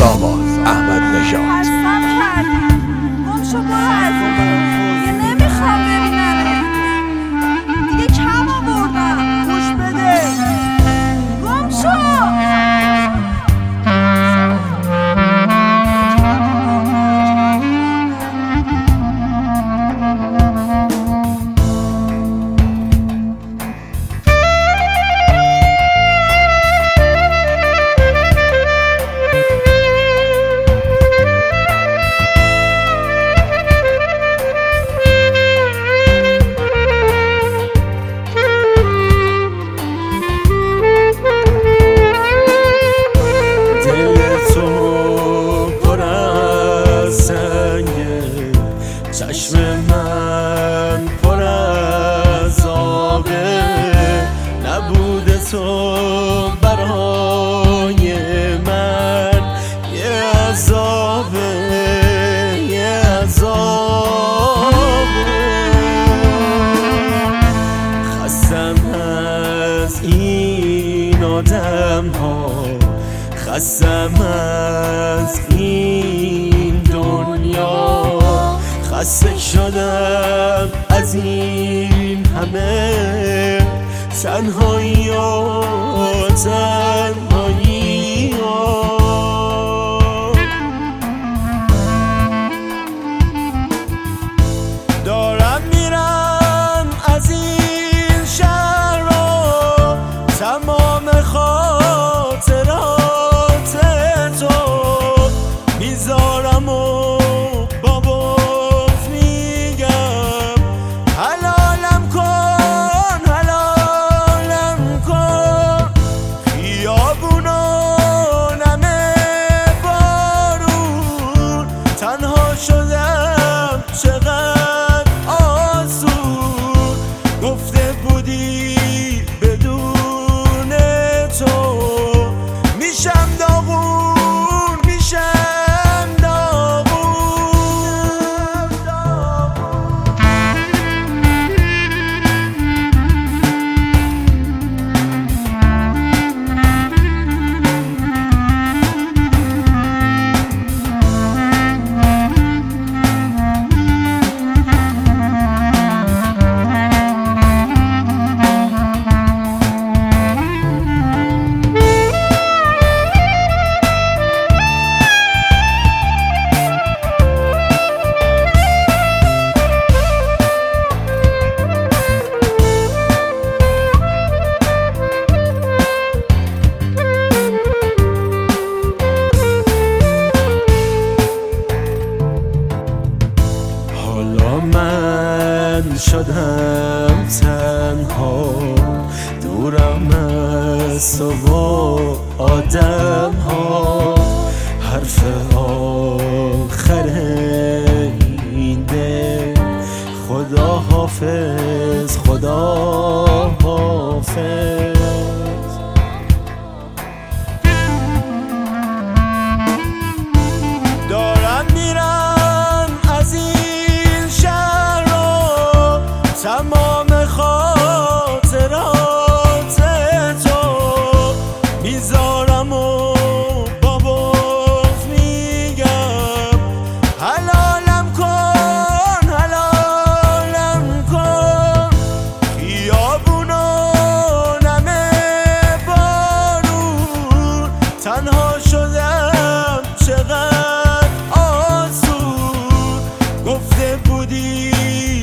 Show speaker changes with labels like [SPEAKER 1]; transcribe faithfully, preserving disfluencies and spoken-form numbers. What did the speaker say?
[SPEAKER 1] سامان احمد نژاد.
[SPEAKER 2] خستم کردی گم شو برو از این دیگه نمیخوام ببینم دیگه کم آوردم گوش بده گم شو.
[SPEAKER 3] چشم من پر از آبه، نبود تو برای من یه عذابه، یه عذابه. خستم از این آدم ها، خستم از این دنیا، خسته شدم از این همه تنهایی و تنهایی و دارم میرم از این شهر رو، تمام خاطرات تو میذارم و تنها شدم چقدر آسون، گفته بودی بدون تو میشم داغون، میشم داغون. حالا من شدم تنها، دورم از تو و آدم ها، حرف آخر این دل خدا حافظ، خدا حافظ. دارم میرم از این شهر رو، تمام خاطرات تو میذارم و بابات میگم حلالم کن، حلالم کن. خیابونا نمه بارون، تنها شدم چقدر آسون، گفته بودی